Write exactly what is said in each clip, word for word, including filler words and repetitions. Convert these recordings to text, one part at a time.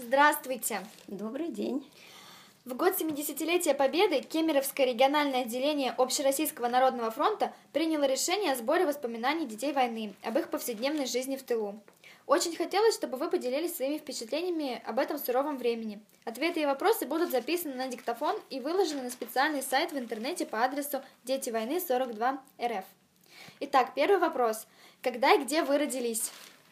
Здравствуйте! Добрый день! В год семидесятилетия Победы Кемеровское региональное отделение Общероссийского народного фронта приняло решение о сборе воспоминаний детей войны, об их повседневной жизни в тылу. Очень хотелось, чтобы вы поделились своими впечатлениями об этом суровом времени. Ответы и вопросы будут записаны на диктофон и выложены на специальный сайт в интернете по адресу дети войны сорок два эр эф. Итак, первый вопрос. Когда и где вы родились?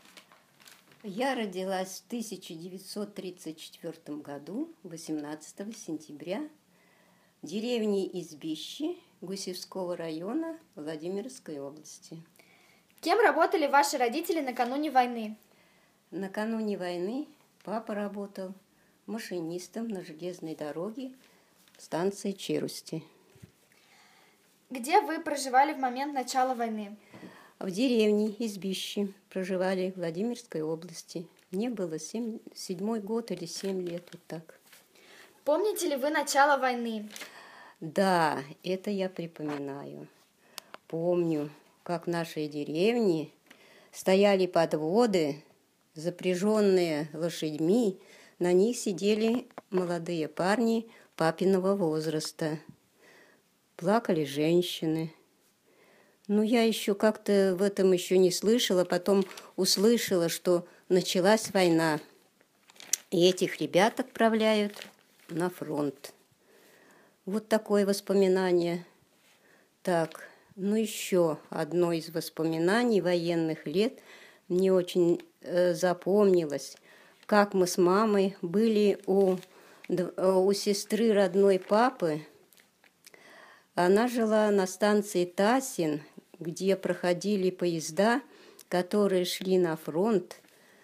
Я родилась в тысяча девятьсот тридцать четвёртом году, восемнадцатого сентября, в деревне Избищи Гусевского района Владимирской области. Кем работали ваши родители накануне войны? Накануне войны папа работал машинистом на железной дороге станции Черусти. Где вы проживали в момент начала войны? В деревне Избищи проживали в Владимирской области. Мне было семь, седьмой год или семь лет, вот так. Помните ли вы начало войны? Да, это я припоминаю. Помню, как в нашей деревне стояли подводы, запряженные лошадьми. На них сидели молодые парни папиного возраста. Плакали женщины. Ну, я еще как-то в этом еще не слышала, потом услышала, что началась война, и этих ребят отправляют на фронт. Вот такое воспоминание. Так, ну еще одно из воспоминаний военных лет мне очень э, запомнилось, как мы с мамой были у, у сестры родной папы. Она жила на станции Тасин, где проходили поезда, которые шли на фронт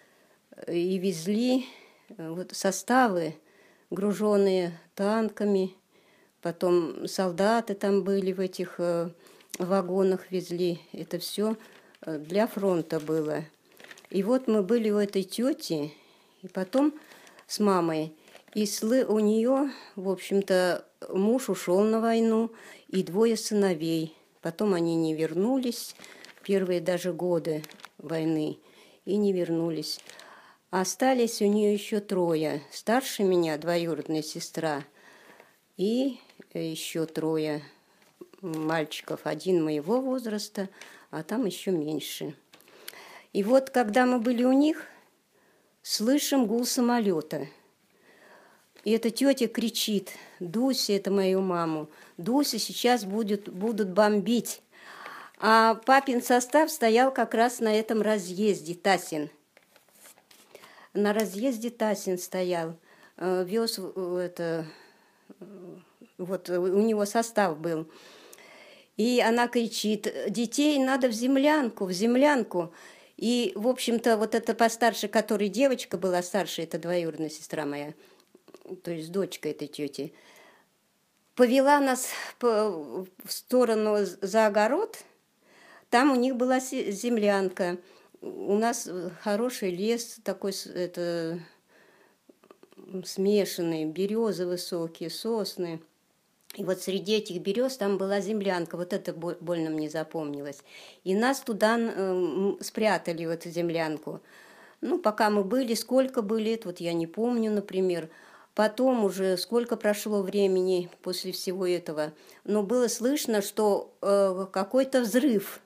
и везли вот составы, груженные танками. Потом солдаты там были в этих вагонах, везли. Это все для фронта было. И вот мы были у этой тети, и потом с мамой. И у нее, в общем-то, муж ушел на войну, и двое сыновей. Потом они не вернулись, первые даже годы войны, и не вернулись. Остались у нее еще трое. Старше меня двоюродная сестра, и еще трое мальчиков. Один моего возраста, а там еще меньше. И вот, когда мы были у них, слышим гул самолета. И эта тетя кричит: «Дуся, это мою маму, Дуся, сейчас будет, будут бомбить». А папин состав стоял как раз на этом разъезде Тасин. На разъезде Тасин стоял, вез это, вот у него состав был. И она кричит: «Детей надо в землянку, в землянку». И, в общем-то, вот эта постарше, которая девочка была старше, это двоюродная сестра моя, то есть дочка этой тети, повела нас в сторону за огород. Там у них была землянка. У нас хороший лес такой, это, смешанный, березы высокие, сосны. И вот среди этих берез там была землянка. Вот это больно мне запомнилось. И нас туда э, спрятали, в эту землянку. Ну, пока мы были, сколько были, вот я не помню, например. Потом уже сколько прошло времени после всего этого, но было слышно, что э, какой-то взрыв.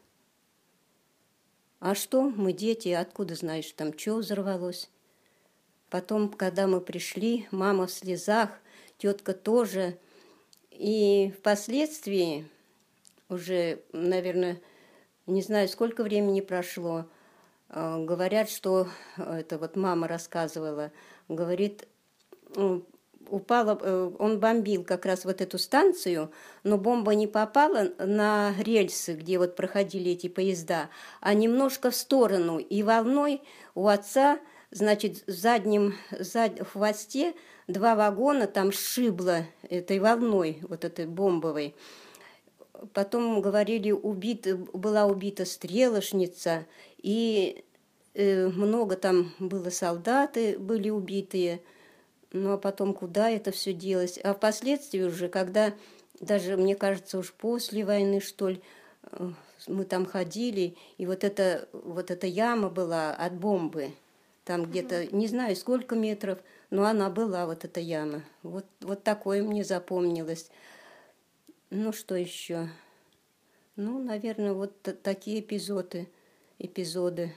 А что? Мы дети, откуда знаешь, там что взорвалось? Потом, когда мы пришли, мама в слезах, тетка тоже. И впоследствии, уже, наверное, не знаю, сколько времени прошло, э, говорят, что, это вот мама рассказывала, говорит, упала, он бомбил как раз вот эту станцию, но бомба не попала на рельсы, где вот проходили эти поезда, а немножко в сторону. И волной у отца, значит, в заднем зад... в хвосте два вагона там сшибло этой волной, вот этой бомбовой. Потом, говорили, убит, была убита стрелошница, и э, много там было солдаты, были убитые. Ну, а потом куда это все делось? А впоследствии уже, когда, даже, мне кажется, уж после войны, что ли, мы там ходили, и вот эта, вот эта яма была от бомбы. Там где-то, не знаю, сколько метров, но она была, вот эта яма. Вот, вот такое мне запомнилось. Ну, что еще? Ну, наверное, вот такие эпизоды. эпизоды.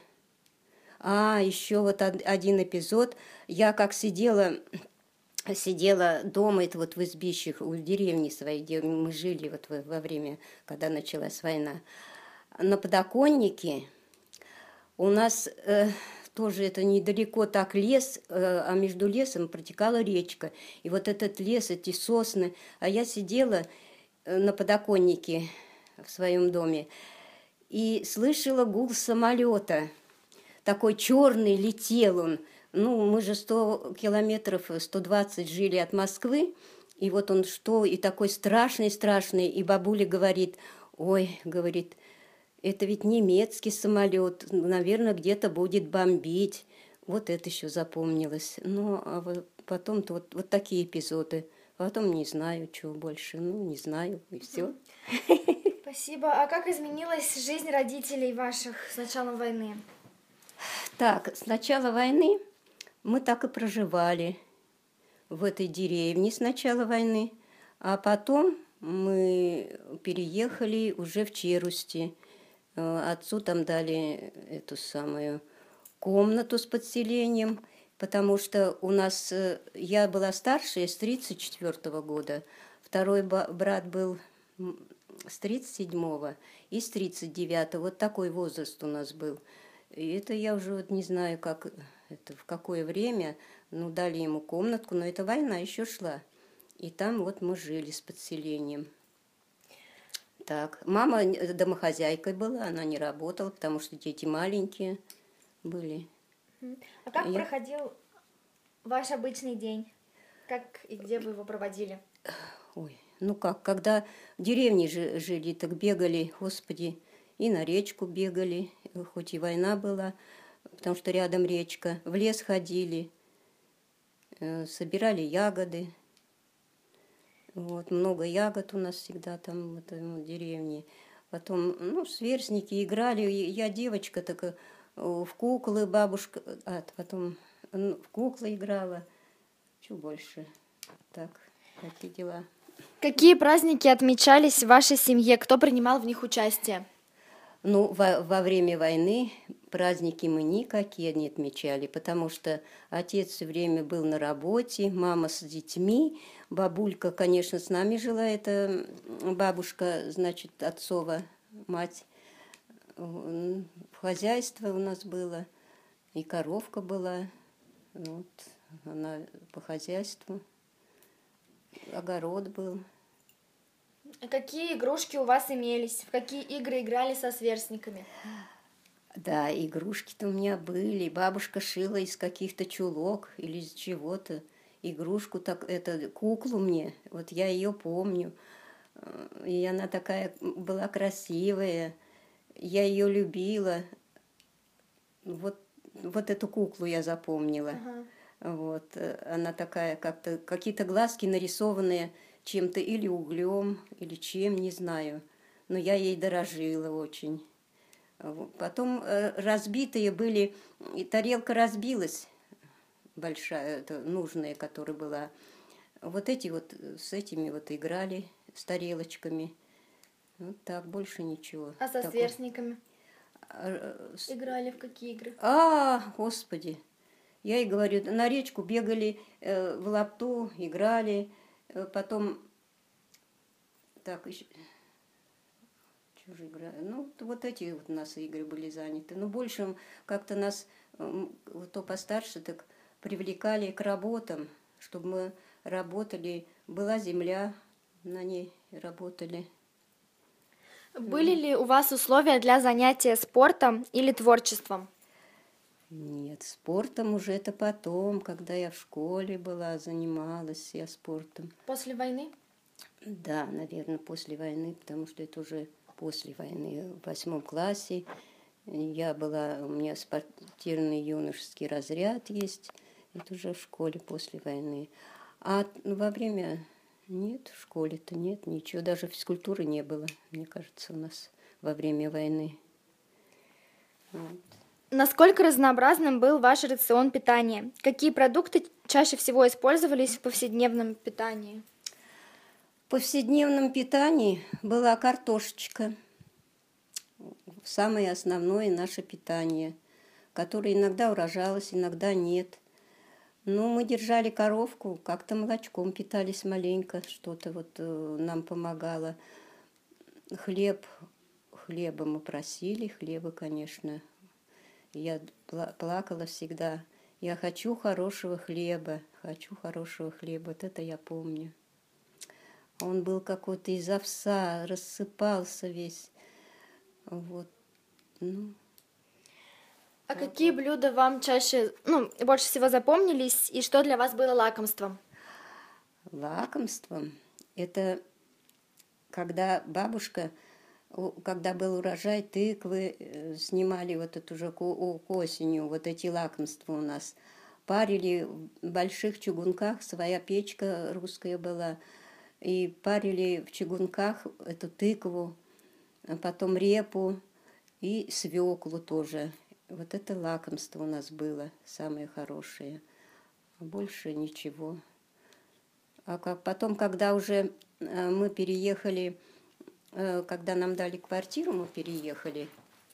А, еще вот один эпизод. Я как сидела, сидела дома, это вот в избищах, у деревни своей, где мы жили вот во время, когда началась война. На подоконнике у нас э, тоже это недалеко так лес, э, а между лесом протекала речка. И вот этот лес, эти сосны. А я сидела на подоконнике в своем доме и слышала гул самолета. Такой черный летел он. Ну, мы же сто километров, сто двадцать жили от Москвы. И вот он что, и такой страшный-страшный. И бабуля говорит, ой, говорит, это ведь немецкий самолет, наверное, где-то будет бомбить. Вот это еще запомнилось. Ну, а вот потом-то вот, вот такие эпизоды. Потом не знаю, чего больше. Ну, не знаю, и все. Спасибо. А как изменилась жизнь родителей ваших с началом войны? Так, с начала войны мы так и проживали в этой деревне с начала войны, а потом мы переехали уже в Черусти. Отцу там дали эту самую комнату с подселением, потому что у нас, я была старшая с тридцать четвёртого года, второй брат был с тридцать седьмого и с тридцать девятого. Вот такой возраст у нас был. И это я уже вот не знаю, как это, в какое время, ну, дали ему комнатку, но эта война еще шла. И там вот мы жили с подселением. Так, мама домохозяйкой была, она не работала, потому что дети маленькие были. А как Я... проходил ваш обычный день? Как и где вы его проводили? Ой, ну как, когда в деревне жили, так бегали, господи, и на речку бегали, хоть и война была, потому что рядом речка, в лес ходили, собирали ягоды. Вот, много ягод у нас всегда там в этой деревне. Потом, ну, сверстники играли. Я девочка, так в куклы бабушка... А, потом ну, в куклы играла. Чего больше? Так, такие дела. Какие праздники отмечались в вашей семье? Кто принимал в них участие? Ну, во, во время войны праздники мы никакие не отмечали, потому что отец все время был на работе, мама с детьми, бабулька, конечно, с нами жила, это бабушка, значит, отцова мать. Хозяйство у нас было, и коровка была, вот, она по хозяйству, огород был. Какие игрушки у вас имелись? В какие игры играли со сверстниками? Да, игрушки-то у меня были. Бабушка шила из каких-то чулок или из чего-то. Игрушку, так, это, куклу мне. Вот я ее помню. И она такая была красивая. Я ее любила. Вот, вот эту куклу я запомнила. Ага. Вот. Она такая, как-то, какие-то глазки нарисованные чем-то или углем, или чем, не знаю. Но я ей дорожила очень. Потом разбитые были, и тарелка разбилась, большая, это нужная, которая была. Вот эти вот, с этими вот играли, с тарелочками. Вот так, больше ничего. А со Такого. сверстниками? Играли в какие игры? А, господи, я и говорю, на речку бегали, э, в лапту играли, э, потом, так, еще... Чужие играли. Ну, вот эти вот у нас игры были заняты. Но больше как-то нас, кто постарше, так привлекали к работам, чтобы мы работали. Была земля, на ней работали. Были ли у вас условия для занятия спортом или творчеством? Нет, спортом уже это потом, когда я в школе была, занималась я спортом. После войны? Да, наверное, после войны, потому что это уже после войны, в восьмом классе. Я была, у меня спортивный юношеский разряд есть, это уже в школе после войны. А во время... Нет, в школе-то нет, ничего, даже физкультуры не было, мне кажется, у нас во время войны. Вот. Насколько разнообразным был ваш рацион питания? Какие продукты чаще всего использовались в повседневном питании? В повседневном питании была картошечка, самое основное наше питание, которое иногда урожалось, иногда нет. Ну, мы держали коровку, как-то молочком питались маленько, что-то вот э, нам помогало. Хлеб, хлеба мы просили, хлеба, конечно. Я пла- плакала всегда. Я хочу хорошего хлеба, хочу хорошего хлеба. Вот это я помню. Он был какой-то из овса, рассыпался весь. Вот, ну... А какие блюда вам чаще, ну, больше всего запомнились, и что для вас было лакомством? Лакомством это когда бабушка, у- когда был урожай тыквы, э, снимали вот эту же ко- о- к осенью, вот эти лакомства у нас. Парили в больших чугунках, своя печка русская была, и парили в чугунках эту тыкву, а потом репу и свеклу тоже. Вот это лакомство у нас было самое хорошее. А больше ничего. А как потом, когда уже э, мы переехали, э, когда нам дали квартиру, мы переехали.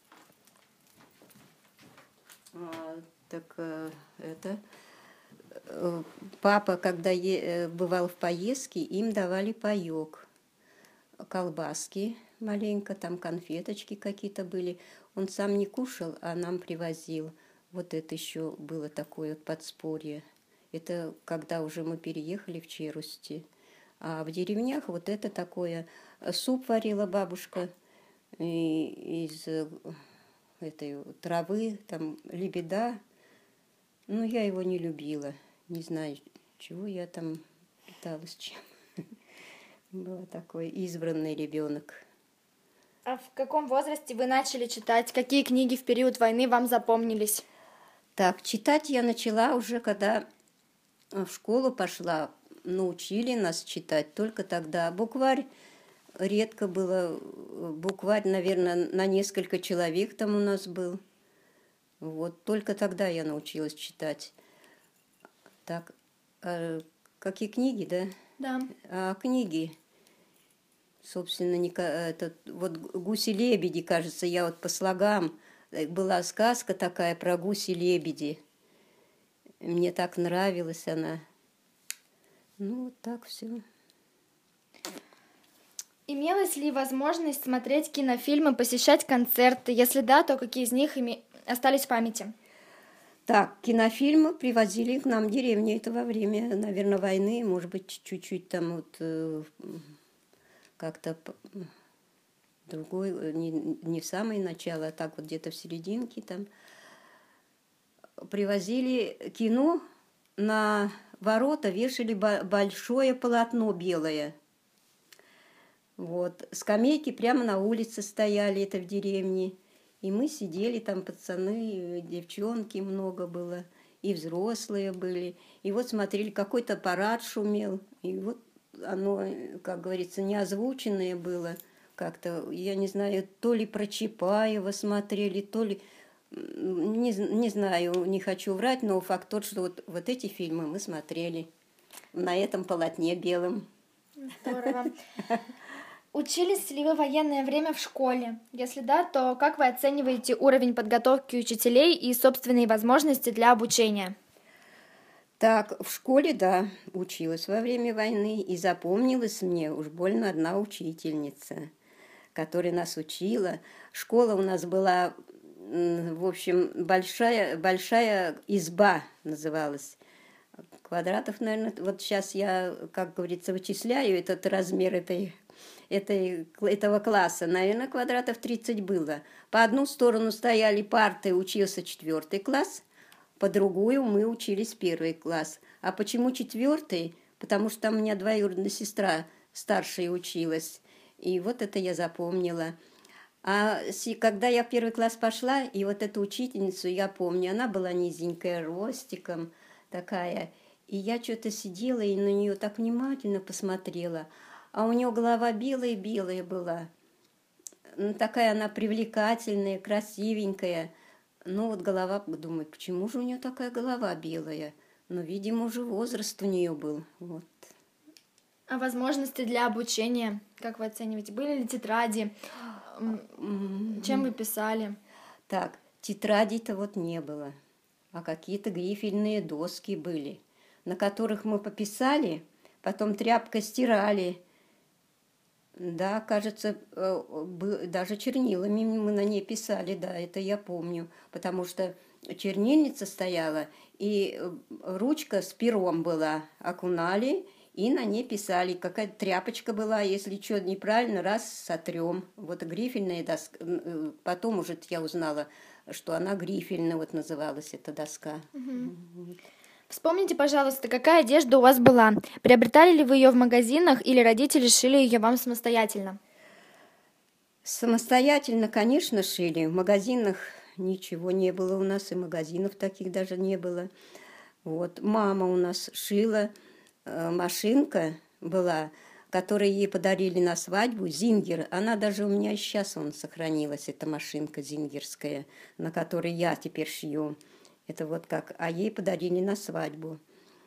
А, так э, это э, папа, когда е- э, бывал в поездке, им давали паёк, колбаски маленько, там конфеточки какие-то были. Он сам не кушал, а нам привозил. Вот это еще было такое вот подспорье. Это когда уже мы переехали в Черусти. А в деревнях вот это такое. Суп варила бабушка и- из э, этой травы, там лебеда. Ну, я его не любила. Не знаю, чего я там питалась чем. Была такой избранный ребенок. А в каком возрасте вы начали читать? Какие книги в период войны вам запомнились? Так, читать я начала уже, когда в школу пошла. Научили нас читать только тогда. Букварь редко было. Букварь, наверное, на несколько человек там у нас был. Вот, только тогда я научилась читать. Так, а какие книги, да? Да. А книги, собственно, не, ка- этот, вот «Гуси-лебеди», кажется, я вот по слогам. э, Была сказка такая про гуси-лебеди. Мне так нравилась она. Ну, вот так все. Имелась ли возможность смотреть кинофильмы, посещать концерты? Если да, то какие из них име- остались в памяти? Так, кинофильмы привозили к нам в деревню. Это во время, наверное, войны, может быть, чуть-чуть там вот э, как-то п- другой, э, не, не в самое начало, а так вот где-то в серединке там. Привозили кино, на ворота вешали ба- большое полотно белое. Вот. Скамейки прямо на улице стояли, это в деревне. И мы сидели, там пацаны, девчонки много было, и взрослые были. И вот смотрели, какой-то парад шумел. И вот оно, как говорится, неозвученное было как-то. Я не знаю, то ли про Чапаева смотрели, то ли... Не, не знаю, не хочу врать, но факт тот, что вот, вот эти фильмы мы смотрели на этом полотне белом. Здорово. Учились ли вы в военное время в школе? Если да, то как вы оцениваете уровень подготовки учителей и собственные возможности для обучения? Так, в школе, да, училась во время войны, и запомнилась мне уж больно одна учительница, которая нас учила. Школа у нас была, м, в общем, большая, большая изба называлась. Квадратов, наверное, вот сейчас я, как говорится, вычисляю этот размер этой, этой, этого класса. Наверное, квадратов тридцать было. По одну сторону стояли парты, учился четвертый класс, по другую мы учились первый класс. А почему четвертый? Потому что там у меня двоюродная сестра старшая училась. И вот это я запомнила. А си- когда я в первый класс пошла, и вот эту учительницу я помню, она была низенькая, ростиком такая. И я что-то сидела и на нее так внимательно посмотрела. А у нее голова белая-белая была. Ну, такая она привлекательная, красивенькая. Ну вот голова, думаю, почему же у нее такая голова белая? Но, видимо, уже возраст у нее был. Вот. А возможности для обучения, как вы оцениваете? Были ли тетради? М, Чем вы писали? Так, тетрадей-то вот не было, а какие-то грифельные доски были, на которых мы пописали, потом тряпкой стирали. Да, кажется, э, бы- даже чернилами мы на ней писали, да, это я помню, потому что чернильница стояла, и э, ручка с пером была, окунали, и на ней писали. Какая-то тряпочка была, если что неправильно, раз сотрем. Вот грифельная доска. э, Потом уже я узнала, что она грифельная, вот называлась эта доска. Вспомните, пожалуйста, какая одежда у вас была? Приобретали ли вы ее в магазинах или родители шили ее вам самостоятельно? Самостоятельно, конечно, шили. В магазинах ничего не было у нас, и магазинов таких даже не было. Вот. Мама у нас шила, э, машинка была, которую ей подарили на свадьбу, Зингер. Она даже у меня сейчас он сохранилась, эта машинка зингерская, на которой я теперь шью. Это вот как, а ей подарили на свадьбу.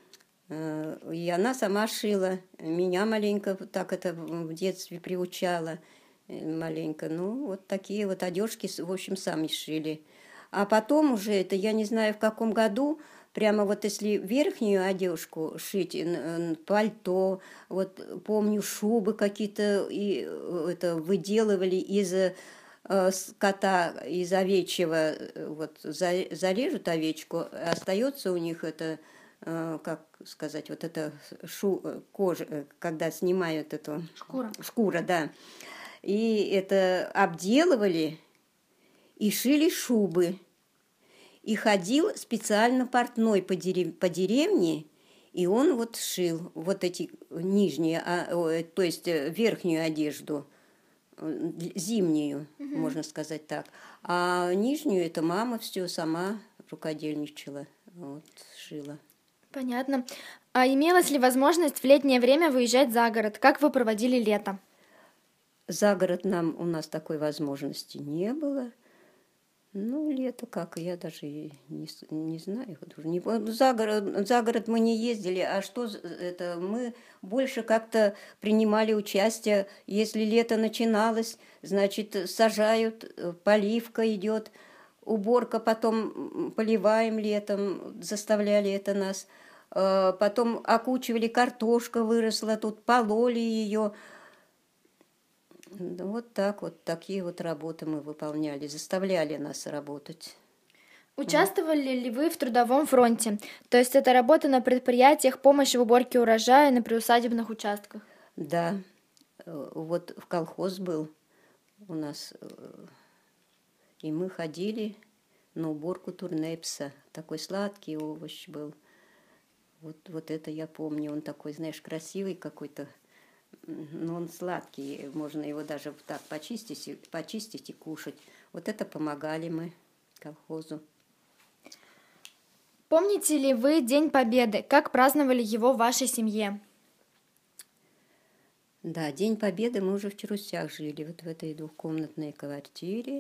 Э, И она сама шила, меня маленько так это в детстве приучала, э, маленько. Ну, вот такие вот одежки, в общем, сами шили. А потом уже, это я не знаю в каком году, прямо вот если верхнюю одежку шить, н- н- пальто, вот помню, шубы какие-то и э, это выделывали из э, скота, из овечьего, э, вот за- зарежут овечку, остается у них это, э, как сказать, вот это шу, э, кожа, э, когда снимают эту Шкура. шкура, да, и это обделывали и шили шубы. И ходил специально портной по, дерев... по деревне, и он вот шил вот эти нижние, а, о, то есть э, верхнюю одежду, э, зимнюю, можно сказать так. А нижнюю это мама все сама рукодельничала, вот, шила. Понятно. А имелась ли возможность в летнее время выезжать за город? Как вы проводили лето? За город нам у нас такой возможности не было. Ну, лето как, я даже и не, с- не знаю. Вот уже не, помню. за, город, за город мы не ездили, а что з- это? Мы больше как-то принимали участие. Если лето начиналось, значит, сажают, э, поливка идет, уборка, потом м, поливаем летом, заставляли это нас. Э, Потом окучивали, картошка выросла, тут пололи ее. Да вот так вот, такие вот работы мы выполняли, заставляли нас работать. Участвовали ли вы в трудовом фронте? То есть это работа на предприятиях, помощь в уборке урожая на приусадебных участках? Да, э, вот в колхоз был у нас, э, и мы ходили на уборку турнепса. Такой сладкий овощ был. Вот, вот это я помню. Он такой, знаешь, красивый какой-то, м, но он сладкий. Можно его даже вот так почистить, и- почистить и кушать. Вот это помогали мы колхозу. Помните ли вы День Победы? Как праздновали его в вашей семье? Да, День Победы мы уже в Чарусях жили, вот в этой двухкомнатной квартире.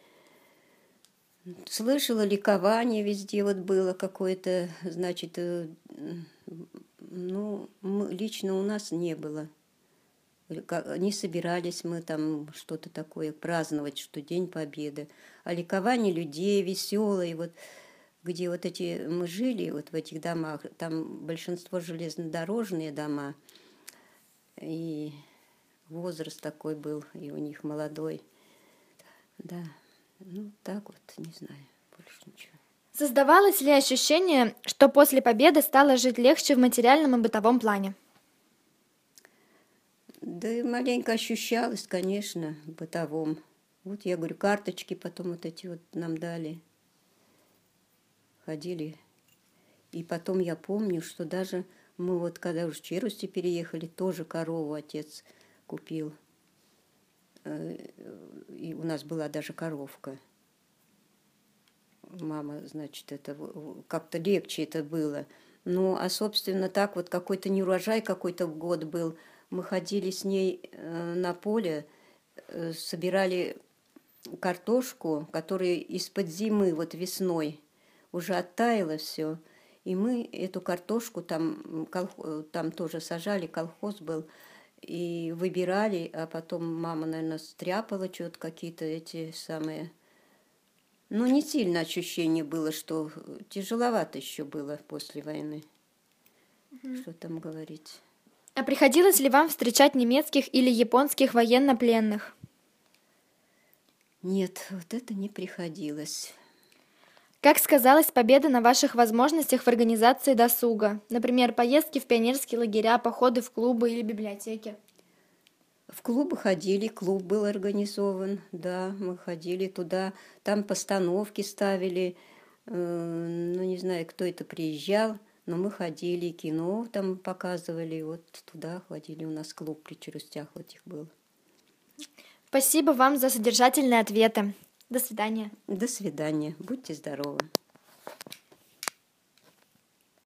Слышала, ликование везде вот было какое-то, значит, э, м, ну, мы- лично у нас не было. Ка- Не собирались мы там что-то такое праздновать, что День Победы. А ликование людей веселое, вот где вот эти мы жили, вот в этих домах, там большинство железнодорожные дома, и возраст такой был, и у них молодой. Да, ну так вот, не знаю, больше ничего. Создавалось ли ощущение, что после победы стало жить легче в материальном и бытовом плане? Да и маленько ощущалось, конечно, в бытовом. Вот я говорю, карточки потом вот эти вот нам дали. Ходили. И потом я помню, что даже мы вот когда уже в Черусти переехали, тоже корову отец купил. Э, И у нас была даже коровка. Мама, значит, это в- в- как-то легче это было. Ну, а, собственно, так вот какой-то неурожай какой-то год был. Мы ходили с ней э, на поле, э, собирали картошку, которая из-под зимы, вот весной, уже оттаяло все. И мы эту картошку там, колх- там тоже сажали, колхоз был, и выбирали, а потом мама, наверное, стряпала что-то, какие-то эти самые... Ну, не сильно ощущение было, что тяжеловато еще было после войны. Угу. Что там говорить. А приходилось ли вам встречать немецких или японских военнопленных? Нет, вот это не приходилось. Как сказалась победа на ваших возможностях в организации досуга? Например, поездки в пионерские лагеря, походы в клубы или библиотеки? В клубы ходили, клуб был организован, да, мы ходили туда, там постановки ставили, э, ну, не знаю, кто это приезжал, но мы ходили, кино там показывали, вот туда ходили, у нас клуб при Челюстях вот их был. Спасибо вам за содержательные ответы. До свидания. До свидания. Будьте здоровы.